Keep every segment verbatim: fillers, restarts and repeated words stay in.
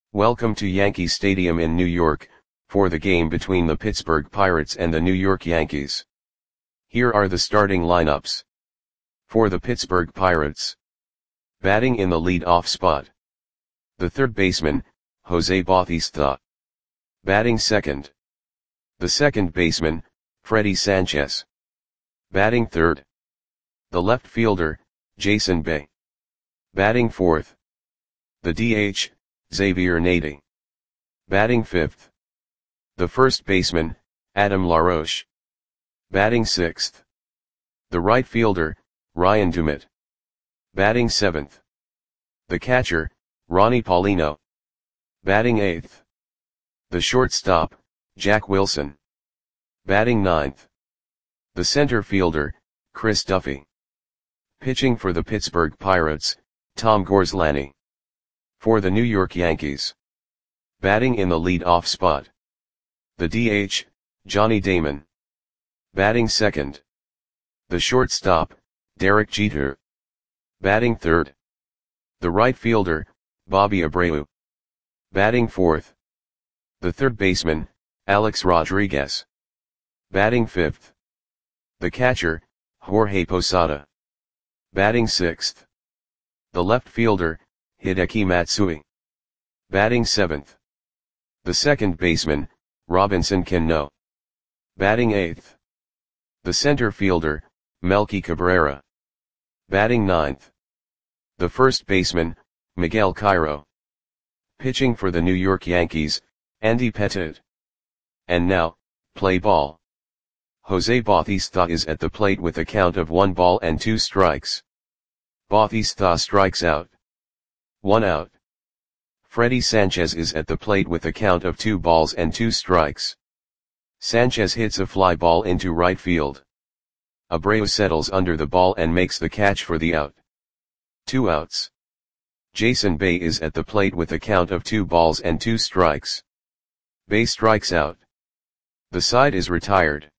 Welcome to Yankee Stadium in New York, for the game between the Pittsburgh Pirates and the New York Yankees. Here are the starting lineups. For the Pittsburgh Pirates. Batting in the lead-off spot. The third baseman, Jose Bautista. Batting second. The second baseman, Freddie Sanchez. Batting third. The left fielder, Jason Bay. Batting fourth. The D H, Xavier Nady. Batting fifth. The first baseman, Adam LaRoche. Batting sixth. The right fielder, Ryan Doumit. Batting seventh. The catcher, Ronnie Paulino. Batting eighth. The shortstop, Jack Wilson. Batting ninth. The center fielder, Chris Duffy. Pitching for the Pittsburgh Pirates, Tom Gorslani. For the New York Yankees. Batting in the lead-off spot. The D H, Johnny Damon. Batting second. The shortstop, Derek Jeter. Batting third. The right fielder, Bobby Abreu. Batting fourth. The third baseman, Alex Rodriguez. Batting fifth. The catcher, Jorge Posada. Batting sixth. The left fielder, Hideki Matsui. Batting seventh. The second baseman, Robinson Cano. Batting eighth. The center fielder, Melky Cabrera. Batting ninth. The first baseman, Miguel Cairo. Pitching for the New York Yankees, Andy Pettitte. And now, play ball. Jose Bautista is at the plate with a count of one ball and two strikes. Bautista strikes out. One out. Freddie Sanchez is at the plate with a count of two balls and two strikes. Sanchez hits a fly ball into right field. Abreu settles under the ball and makes the catch for the out. Two outs. Jason Bay is at the plate with a count of two balls and two strikes. Bay strikes out. The side is retired.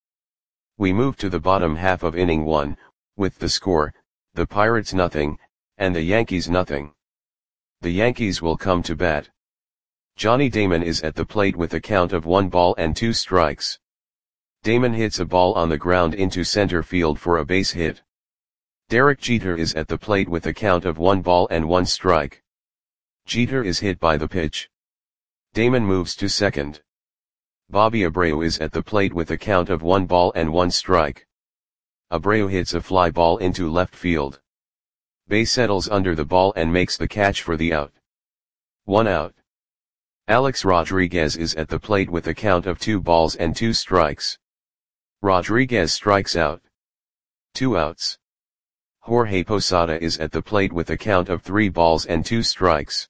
We move to the bottom half of inning one, with the score, the Pirates nothing, and the Yankees nothing. The Yankees will come to bat. Johnny Damon is at the plate with a count of one ball and two strikes. Damon hits a ball on the ground into center field for a base hit. Derek Jeter is at the plate with a count of one ball and one strike. Jeter is hit by the pitch. Damon moves to second. Bobby Abreu is at the plate with a count of one ball and one strike. Abreu hits a fly ball into left field. Bay settles under the ball and makes the catch for the out. One out. Alex Rodriguez is at the plate with a count of two balls and two strikes. Rodriguez strikes out. Two outs. Jorge Posada is at the plate with a count of three balls and two strikes.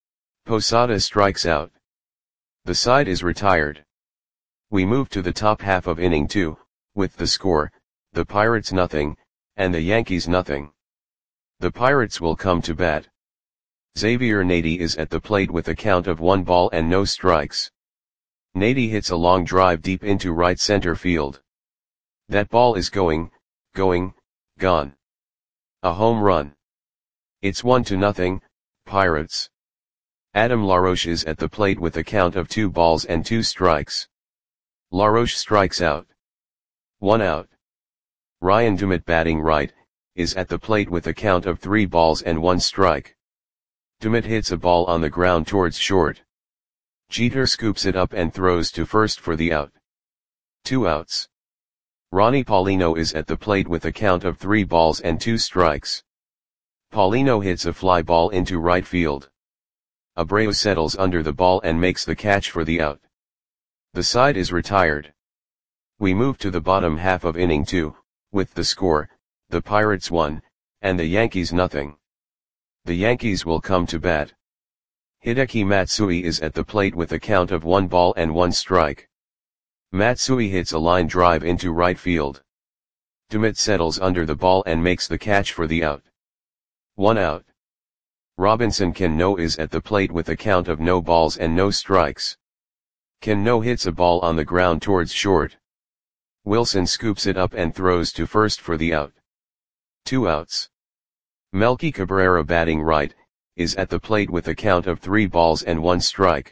Posada strikes out. The side is retired. We move to the top half of inning two, with the score, the Pirates nothing, and the Yankees nothing. The Pirates will come to bat. Xavier Nady is at the plate with a count of one ball and no strikes. Nady hits a long drive deep into right center field. That ball is going, going, gone. A home run. It's one to nothing, Pirates. Adam LaRoche is at the plate with a count of two balls and two strikes. LaRoche strikes out. One out. Ryan Doumit batting right, is at the plate with a count of three balls and one strike. Doumit hits a ball on the ground towards short. Jeter scoops it up and throws to first for the out. Two outs. Ronnie Paulino is at the plate with a count of three balls and two strikes. Paulino hits a fly ball into right field. Abreu settles under the ball and makes the catch for the out. The side is retired. We move to the bottom half of inning two, with the score, the Pirates one, and the Yankees nothing. The Yankees will come to bat. Hideki Matsui is at the plate with a count of one ball and one strike. Matsui hits a line drive into right field. Doumit settles under the ball and makes the catch for the out. One out. Robinson Cano is at the plate with a count of no balls and no strikes. Cano hits a ball on the ground towards short. Wilson scoops it up and throws to first for the out. Two outs. Melky Cabrera batting right, is at the plate with a count of three balls and one strike.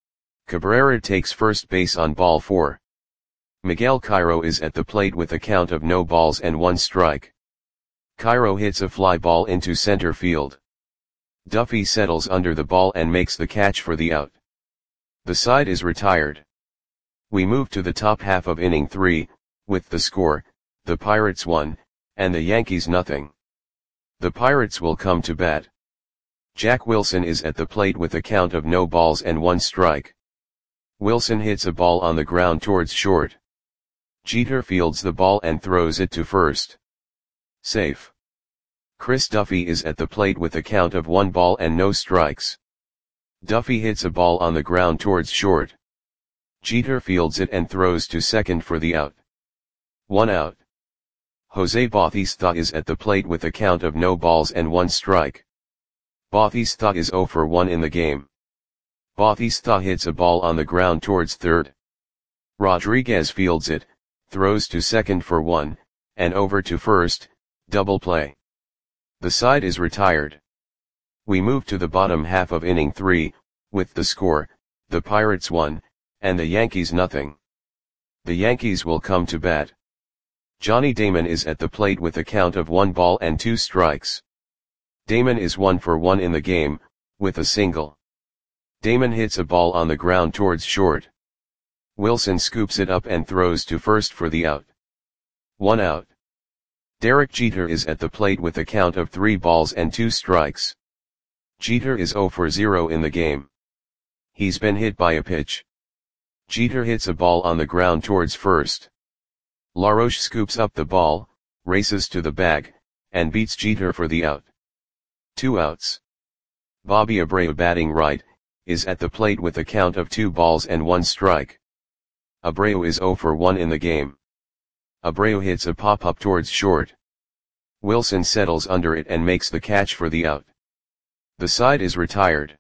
Cabrera takes first base on ball four. Miguel Cairo is at the plate with a count of no balls and one strike. Cairo hits a fly ball into center field. Duffy settles under the ball and makes the catch for the out. The side is retired. We move to the top half of inning three, with the score, the Pirates one, and the Yankees nothing. The Pirates will come to bat. Jack Wilson is at the plate with a count of no balls and one strike. Wilson hits a ball on the ground towards short. Jeter fields the ball and throws it to first. Safe. Chris Duffy is at the plate with a count of one ball and no strikes. Duffy hits a ball on the ground towards short. Jeter fields it and throws to second for the out. One out. Jose Bautista is at the plate with a count of no balls and one strike. Bautista is zero for one in the game. Bautista hits a ball on the ground towards third. Rodriguez fields it, throws to second for one, and over to first, double play. The side is retired. We move to the bottom half of inning three, with the score, the Pirates one, and the Yankees nothing. The Yankees will come to bat. Johnny Damon is at the plate with a count of one ball and two strikes. Damon is one for one in the game, with a single. Damon hits a ball on the ground towards short. Wilson scoops it up and throws to first for the out. One out. Derek Jeter is at the plate with a count of three balls and two strikes. Jeter is zero for zero in the game. He's been hit by a pitch. Jeter hits a ball on the ground towards first. LaRoche scoops up the ball, races to the bag, and beats Jeter for the out. Two outs. Bobby Abreu, batting right, is at the plate with a count of two balls and one strike. Abreu is zero for one in the game. Abreu hits a pop-up towards short. Wilson settles under it and makes the catch for the out. The side is retired.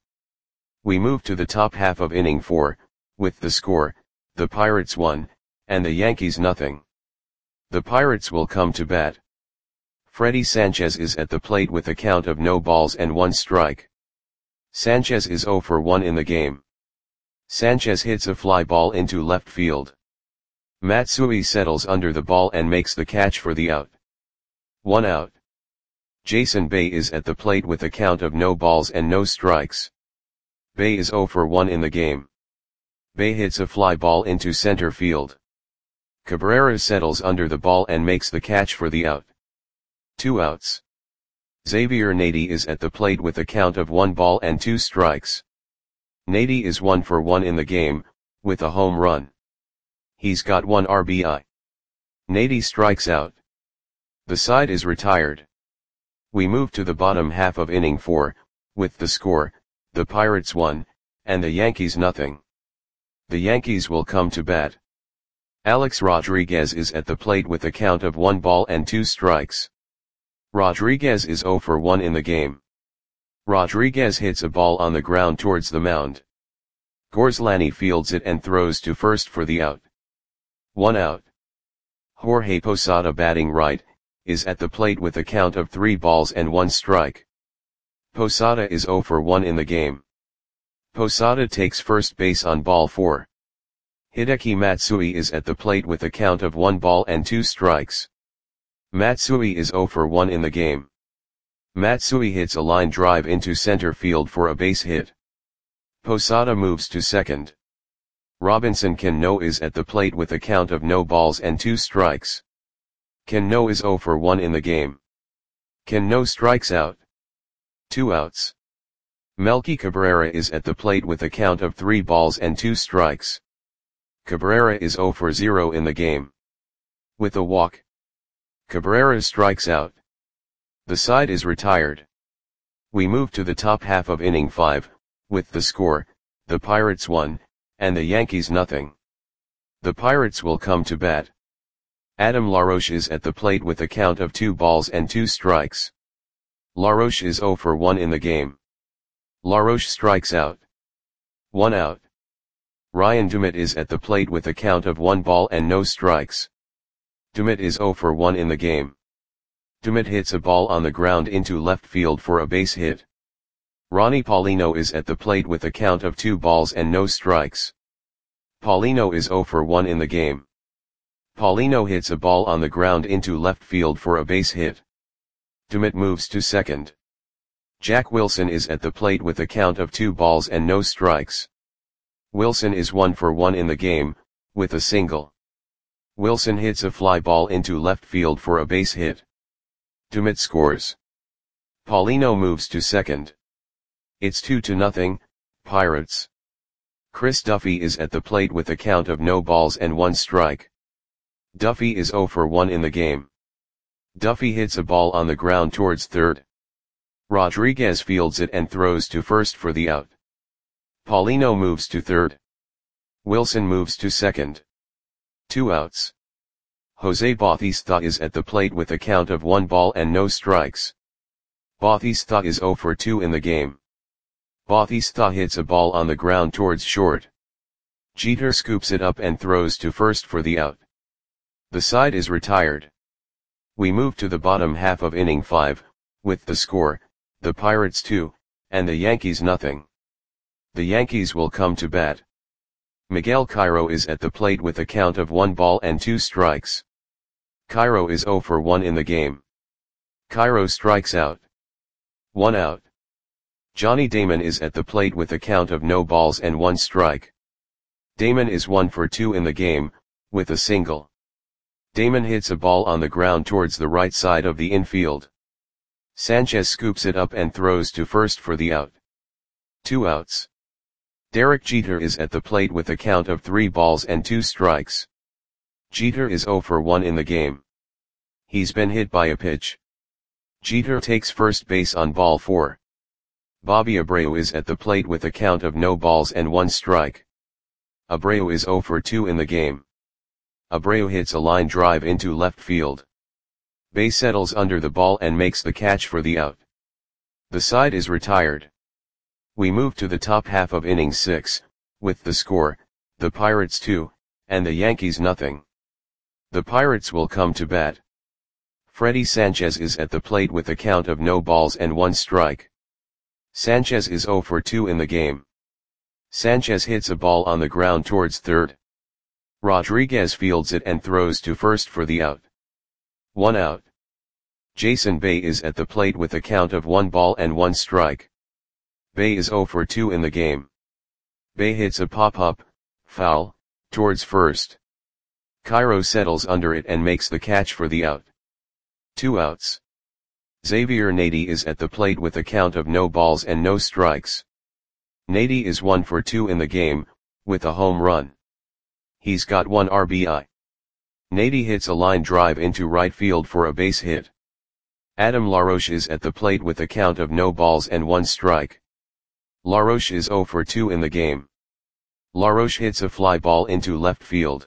We move to the top half of inning four, with the score, the Pirates one, and the Yankees nothing. The Pirates will come to bat. Freddie Sanchez is at the plate with a count of no balls and one strike. Sanchez is zero for one in the game. Sanchez hits a fly ball into left field. Matsui settles under the ball and makes the catch for the out. One out. Jason Bay is at the plate with a count of no balls and no strikes. Bay is zero for one in the game. Bay hits a fly ball into center field. Cabrera settles under the ball and makes the catch for the out. Two outs. Xavier Nady is at the plate with a count of one ball and two strikes. Nady is one for one in the game, with a home run. He's got one R B I. Nady strikes out. The side is retired. We move to the bottom half of inning four, with the score, the Pirates one, and the Yankees nothing. The Yankees will come to bat. Alex Rodriguez is at the plate with a count of one ball and two strikes. Rodriguez is zero for one in the game. Rodriguez hits a ball on the ground towards the mound. Gorslani fields it and throws to first for the out. One out. Jorge Posada, batting right, is at the plate with a count of three balls and one strike. Posada is zero for one in the game. Posada takes first base on ball four. Hideki Matsui is at the plate with a count of one ball and two strikes. Matsui is zero for one in the game. Matsui hits a line drive into center field for a base hit. Posada moves to second. Robinson Cano is at the plate with a count of no balls and two strikes. Cano is zero for one in the game. Cano strikes out. Two outs. Melky Cabrera is at the plate with a count of three balls and two strikes. Cabrera is zero for zero in the game. With a walk, Cabrera strikes out. The side is retired. We move to the top half of inning five, with the score, the Pirates one, and the Yankees nothing. The Pirates will come to bat. Adam LaRoche is at the plate with a count of two balls and two strikes. LaRoche is zero for one in the game. LaRoche strikes out. One out. Ryan Dumit is at the plate with a count of one ball and no strikes. Dumit is zero for one in the game. Dumit hits a ball on the ground into left field for a base hit. Ronnie Paulino is at the plate with a count of two balls and no strikes. Paulino is zero for one in the game. Paulino hits a ball on the ground into left field for a base hit. DeMott moves to second. Jack Wilson is at the plate with a count of two balls and no strikes. Wilson is one for one in the game, with a single. Wilson hits a fly ball into left field for a base hit. DeMott scores. Paulino moves to second. It's two to nothing, Pirates. Chris Duffy is at the plate with a count of no balls and one strike. Duffy is zero for one in the game. Duffy hits a ball on the ground towards third. Rodriguez fields it and throws to first for the out. Paulino moves to third. Wilson moves to second. Two outs. Jose Bautista is at the plate with a count of one ball and no strikes. Bautista is zero for two in the game. Bautista hits a ball on the ground towards short. Jeter scoops it up and throws to first for the out. The side is retired. We move to the bottom half of inning five, with the score, the Pirates two, and the Yankees nothing. The Yankees will come to bat. Miguel Cairo is at the plate with a count of one ball and two strikes. Cairo is zero for one in the game. Cairo strikes out. One out. Johnny Damon is at the plate with a count of no balls and one strike. Damon is one for two in the game, with a single. Damon hits a ball on the ground towards the right side of the infield. Sanchez scoops it up and throws to first for the out. Two outs. Derek Jeter is at the plate with a count of three balls and two strikes. Jeter is zero for one in the game. He's been hit by a pitch. Jeter takes first base on ball four. Bobby Abreu is at the plate with a count of no balls and one strike. Abreu is zero for two in the game. Abreu hits a line drive into left field. Bay settles under the ball and makes the catch for the out. The side is retired. We move to the top half of inning six, with the score, the Pirates two, and the Yankees nothing. The Pirates will come to bat. Freddie Sanchez is at the plate with a count of no balls and one strike. Sanchez is zero for two in the game. Sanchez hits a ball on the ground towards third. Rodriguez fields it and throws to first for the out. One out. Jason Bay is at the plate with a count of one ball and one strike. Bay is zero for two in the game. Bay hits a pop-up, foul, towards first. Cairo settles under it and makes the catch for the out. Two outs. Xavier Nady is at the plate with a count of no balls and no strikes. Nady is one for two in the game, with a home run. He's got one R B I. Nady hits a line drive into right field for a base hit. Adam LaRoche is at the plate with a count of no balls and one strike. LaRoche is zero for two in the game. LaRoche hits a fly ball into left field.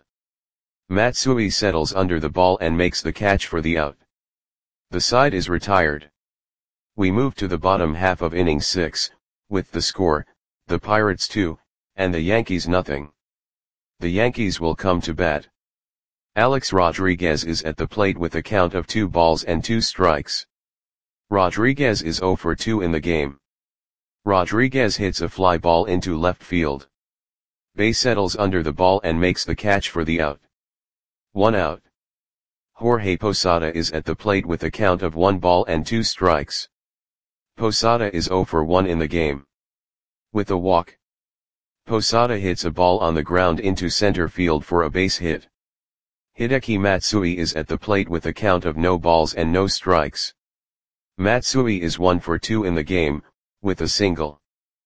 Matsui settles under the ball and makes the catch for the out. The side is retired. We move to the bottom half of inning six, with the score, the Pirates two, and the Yankees nothing. The Yankees will come to bat. Alex Rodriguez is at the plate with a count of two balls and two strikes. Rodriguez is zero for two in the game. Rodriguez hits a fly ball into left field. Bay settles under the ball and makes the catch for the out. One out. Jorge Posada is at the plate with a count of one ball and two strikes. Posada is zero for one in the game. With a walk. Posada hits a ball on the ground into center field for a base hit. Hideki Matsui is at the plate with a count of no balls and no strikes. Matsui is one for two in the game, with a single.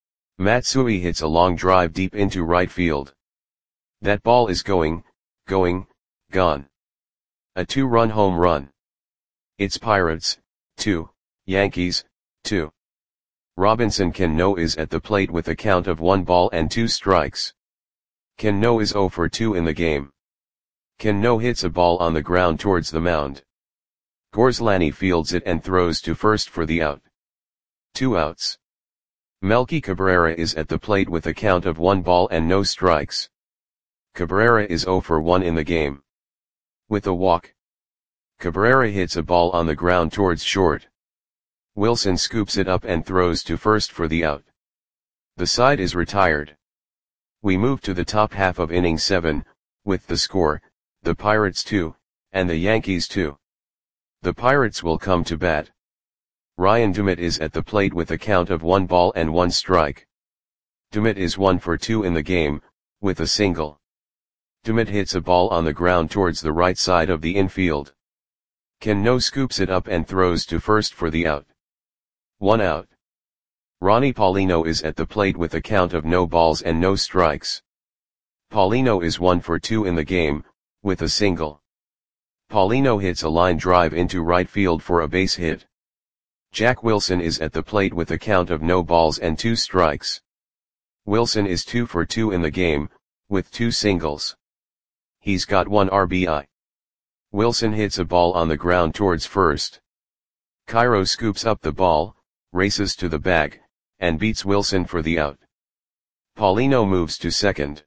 Matsui hits a long drive deep into right field. That ball is going, going, gone. A two-run home run. It's Pirates, two, Yankees, two. Robinson Cano is at the plate with a count of one ball and two strikes. Cano is zero for two in the game. Cano hits a ball on the ground towards the mound. Gorslani fields it and throws to first for the out. Two outs. Melky Cabrera is at the plate with a count of one ball and no strikes. Cabrera is zero for one in the game. With a walk. Cabrera hits a ball on the ground towards short. Wilson scoops it up and throws to first for the out. The side is retired. We move to the top half of inning seven, with the score, the Pirates two, and the Yankees two. The Pirates will come to bat. Ryan Dumit is at the plate with a count of one ball and one strike. Dumit is one for two in the game, with a single. Dumit hits a ball on the ground towards the right side of the infield. Cano scoops it up and throws to first for the out. One out. Ronnie Paulino is at the plate with a count of no balls and no strikes. Paulino is one for two in the game, with a single. Paulino hits a line drive into right field for a base hit. Jack Wilson is at the plate with a count of no balls and two strikes. Wilson is two for two in the game, with two singles. He's got one R B I. Wilson hits a ball on the ground towards first. Cairo scoops up the ball, races to the bag, and beats Wilson for the out. Paulino moves to second.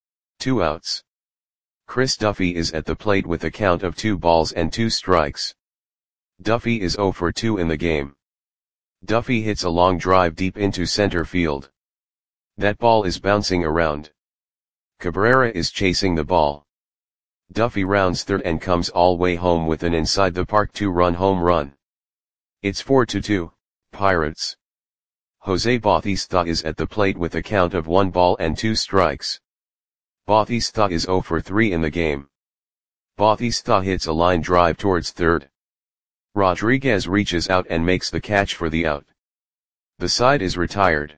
Two outs. Chris Duffy is at the plate with a count of two balls and two strikes. Duffy is zero for two in the game. Duffy hits a long drive deep into center field. That ball is bouncing around. Cabrera is chasing the ball. Duffy rounds third and comes all way home with an inside the park two-run home run. It's four to two, Pirates. Jose Bautista is at the plate with a count of one ball and two strikes. Bautista is zero for three in the game. Bautista hits a line drive towards third. Rodriguez reaches out and makes the catch for the out. The side is retired.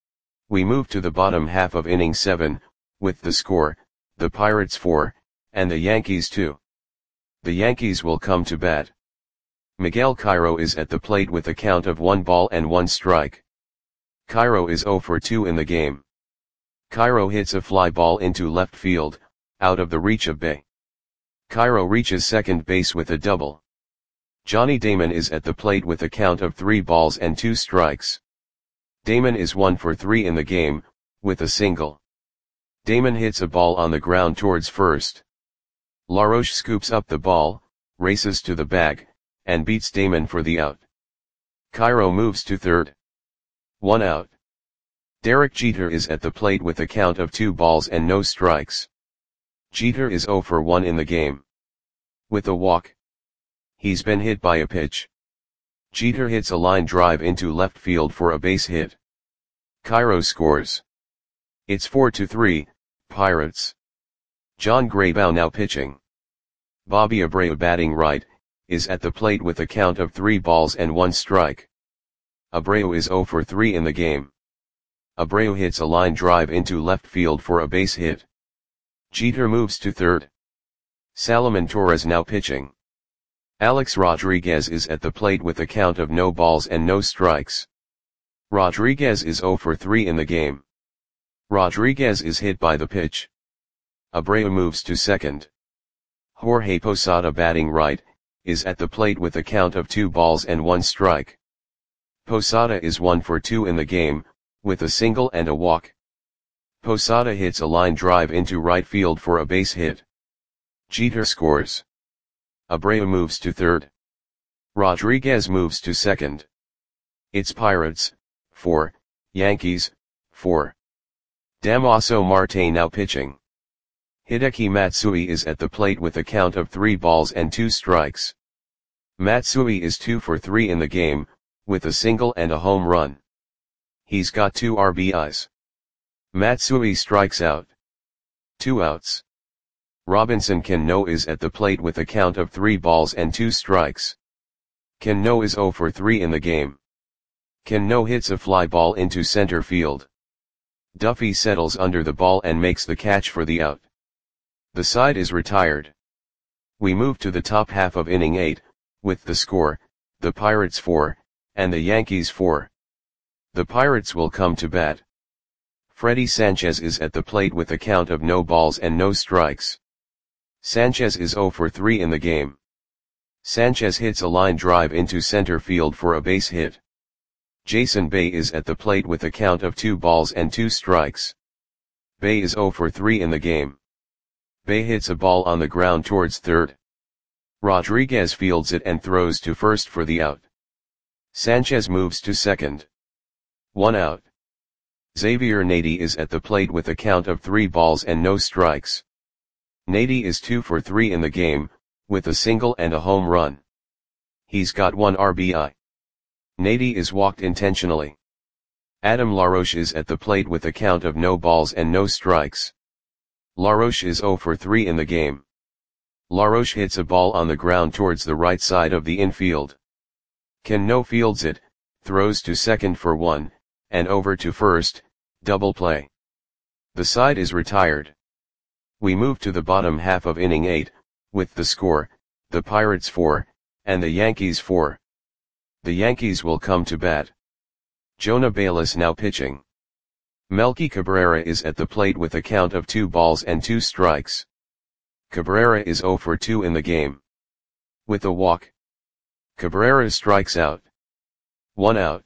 We move to the bottom half of inning seven, with the score, the Pirates four, and the Yankees two. The Yankees will come to bat. Miguel Cairo is at the plate with a count of one ball and one strike. Cairo is zero for two in the game. Cairo hits a fly ball into left field, out of the reach of Bay. Cairo reaches second base with a double. Johnny Damon is at the plate with a count of three balls and two strikes. Damon is one for three in the game, with a single. Damon hits a ball on the ground towards first. LaRoche scoops up the ball, races to the bag, and beats Damon for the out. Cairo moves to third. One out. Derek Jeter is at the plate with a count of two balls and no strikes. Jeter is zero for one in the game. With a walk. He's been hit by a pitch. Jeter hits a line drive into left field for a base hit. Cairo scores. It's four to three, Pirates. John Graybow now pitching. Bobby Abreu batting right, is at the plate with a count of three balls and one strike. Abreu is zero for three in the game. Abreu hits a line drive into left field for a base hit. Jeter moves to third. Salomon Torres now pitching. Alex Rodriguez is at the plate with a count of no balls and no strikes. Rodriguez is zero for three in the game. Rodriguez is hit by the pitch. Abreu moves to second. Jorge Posada batting right, is at the plate with a count of two balls and one strike. Posada is one for two in the game, with a single and a walk. Posada hits a line drive into right field for a base hit. Jeter scores. Abreu moves to third. Rodriguez moves to second. It's Pirates, four, Yankees, four. Damaso Marte now pitching. Hideki Matsui is at the plate with a count of three balls and two strikes. Matsui is two for three in the game, with a single and a home run. He's got two R B Is. Matsui strikes out. Two outs. Robinson Cano is at the plate with a count of three balls and two strikes. Cano is zero for three in the game. Cano hits a fly ball into center field. Duffy settles under the ball and makes the catch for the out. The side is retired. We move to the top half of inning eight, with the score, the Pirates four, and the Yankees four. The Pirates will come to bat. Freddie Sanchez is at the plate with a count of no balls and no strikes. Sanchez is zero for three in the game. Sanchez hits a line drive into center field for a base hit. Jason Bay is at the plate with a count of two balls and two strikes. Bay is zero for three in the game. Bay hits a ball on the ground towards third. Rodriguez fields it and throws to first for the out. Sanchez moves to second. One out. Xavier Nady is at the plate with a count of three balls and no strikes. Nady is two for three in the game, with a single and a home run. He's got one R B I. Nady is walked intentionally. Adam LaRoche is at the plate with a count of no balls and no strikes. LaRoche is zero for three in the game. LaRoche hits a ball on the ground towards the right side of the infield. Cano fields it, throws to second for one, and over to first, double play. The side is retired. We move to the bottom half of inning eight, with the score, the Pirates four, and the Yankees four. The Yankees will come to bat. Jonah Bayliss now pitching. Melky Cabrera is at the plate with a count of two balls and two strikes. Cabrera is zero for two in the game. With a walk. Cabrera strikes out. One out.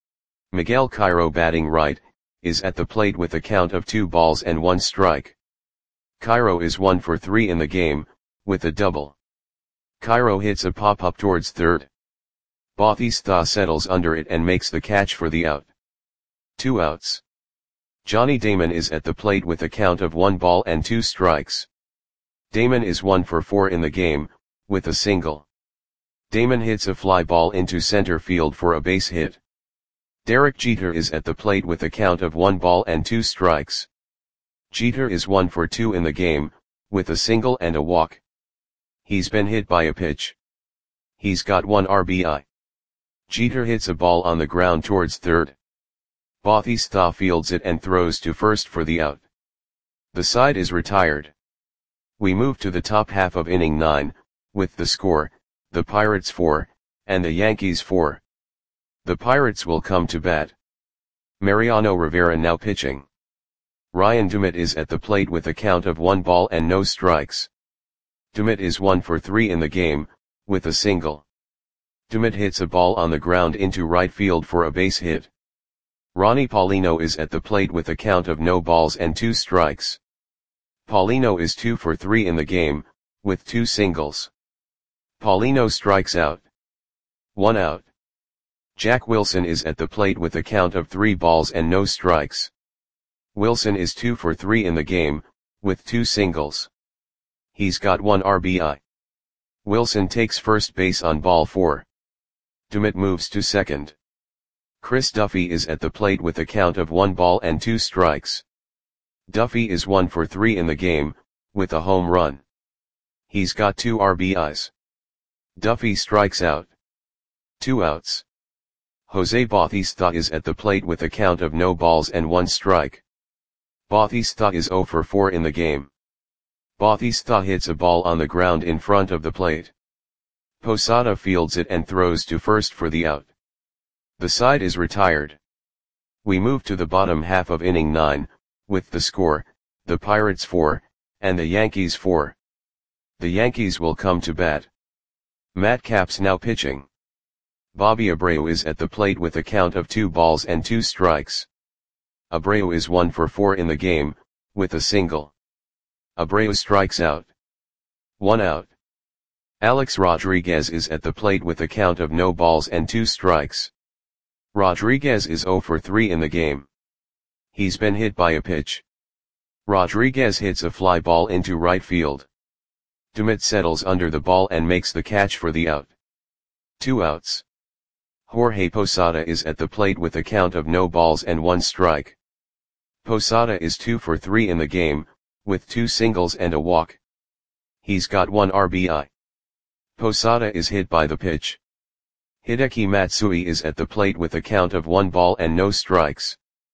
Miguel Cairo batting right, is at the plate with a count of two balls and one strike. Cairo is one for three in the game, with a double. Cairo hits a pop-up towards third. Bautista settles under it and makes the catch for the out. Two outs. Johnny Damon is at the plate with a count of one ball and two strikes. Damon is one for four in the game, with a single. Damon hits a fly ball into center field for a base hit. Derek Jeter is at the plate with a count of one ball and two strikes. Jeter is one for two in the game, with a single and a walk. He's been hit by a pitch. He's got one R B I. Jeter hits a ball on the ground towards third. Bautista fields it and throws to first for the out. The side is retired. We move to the top half of inning nine, with the score, the Pirates four, and the Yankees four. The Pirates will come to bat. Mariano Rivera now pitching. Ryan Dumit is at the plate with a count of one ball and no strikes. Dumit is one for three in the game, with a single. Dumit hits a ball on the ground into right field for a base hit. Ronnie Paulino is at the plate with a count of no balls and two strikes. Paulino is two for three in the game, with two singles. Paulino strikes out. One out. Jack Wilson is at the plate with a count of three balls and no strikes. Wilson is two for three in the game, with two singles. He's got one R B I. Wilson takes first base on ball four. Dumit moves to second. Chris Duffy is at the plate with a count of one ball and two strikes. Duffy is one for three in the game, with a home run. He's got two R B Is. Duffy strikes out. Two outs. Jose Bautista is at the plate with a count of no balls and one strike. Bautista is zero for four in the game. Bautista hits a ball on the ground in front of the plate. Posada fields it and throws to first for the out. The side is retired. We move to the bottom half of inning nine, with the score, the Pirates four, and the Yankees four. The Yankees will come to bat. Matt Capps now pitching. Bobby Abreu is at the plate with a count of two balls and two strikes. Abreu is one for four in the game, with a single. Abreu strikes out. One out. Alex Rodriguez is at the plate with a count of no balls and two strikes. Rodriguez is zero for three in the game. He's been hit by a pitch. Rodriguez hits a fly ball into right field. Dumit settles under the ball and makes the catch for the out. Two outs. Jorge Posada is at the plate with a count of no balls and one strike. Posada is two for three in the game, with two singles and a walk. He's got one R B I. Posada is hit by the pitch. Hideki Matsui is at the plate with a count of one ball and no strikes.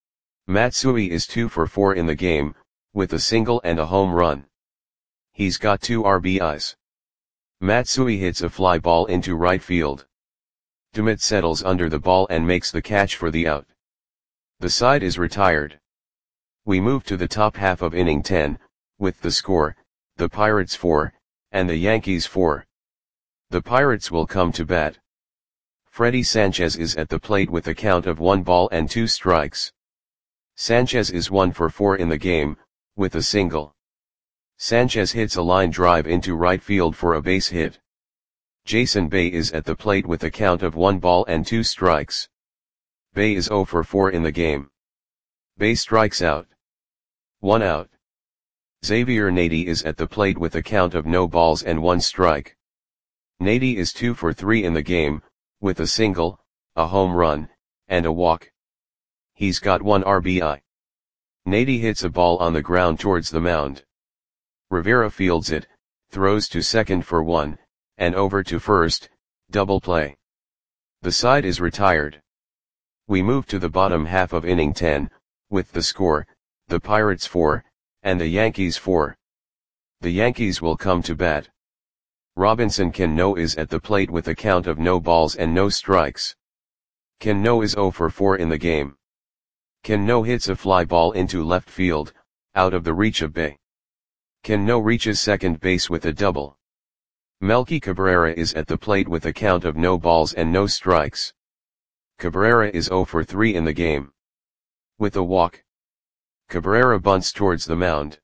Matsui is two for four in the game, with a single and a home run. He's got two R B Is. Matsui hits a fly ball into right field. Dumit settles under the ball and makes the catch for the out. The side is retired. We move to the top half of inning ten, with the score, the Pirates four, and the Yankees four. The Pirates will come to bat. Freddie Sanchez is at the plate with a count of one ball and two strikes. Sanchez is one for four in the game, with a single. Sanchez hits a line drive into right field for a base hit. Jason Bay is at the plate with a count of one ball and two strikes. Bay is zero for four in the game. Bay strikes out. One out. Xavier Nady is at the plate with a count of no balls and one strike. Nady is two for three in the game, with a single, a home run, and a walk. He's got one R B I. Nady hits a ball on the ground towards the mound. Rivera fields it, throws to second for one, and over to first, double play. The side is retired. We move to the bottom half of inning ten, with the score, the Pirates four, and the Yankees four. The Yankees will come to bat. Robinson Cano is at the plate with a count of no balls and no strikes. Cano is zero for four in the game. Cano hits a fly ball into left field, out of the reach of Bay. Cano reaches second base with a double. Melky Cabrera is at the plate with a count of no balls and no strikes. Cabrera is zero for three in the game. With a walk. Cabrera bunts towards the mound.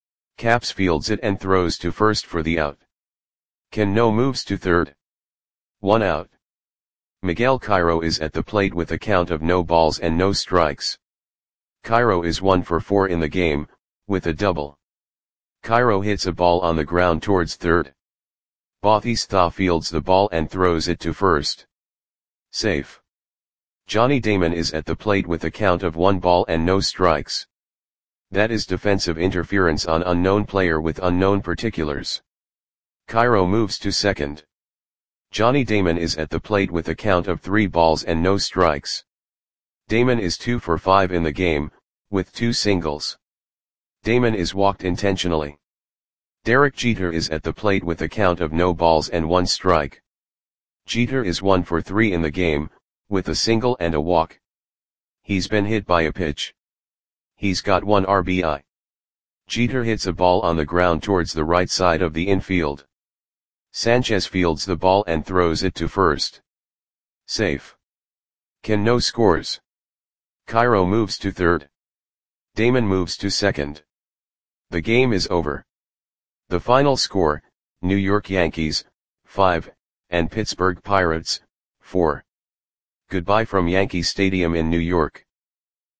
Caps fields it and throws to first for the out. Cano moves to third. One out. Miguel Cairo is at the plate with a count of no balls and no strikes. Cairo is one for four in the game, with a double. Cairo hits a ball on the ground towards third. Bautista fields the ball and throws it to first. Safe. Johnny Damon is at the plate with a count of one ball and no strikes. That is defensive interference on unknown player with unknown particulars. Cairo moves to second. Johnny Damon is at the plate with a count of three balls and no strikes. Damon is two for five in the game, with two singles. Damon is walked intentionally. Derek Jeter is at the plate with a count of no balls and one strike. Jeter is one for three in the game, with a single and a walk. He's been hit by a pitch. He's got one R B I. Jeter hits a ball on the ground towards the right side of the infield. Sanchez fields the ball and throws it to first. Safe. Cano scores. Cairo moves to third. Damon moves to second. The game is over. The final score, New York Yankees, five, and Pittsburgh Pirates, four. Goodbye from Yankee Stadium in New York.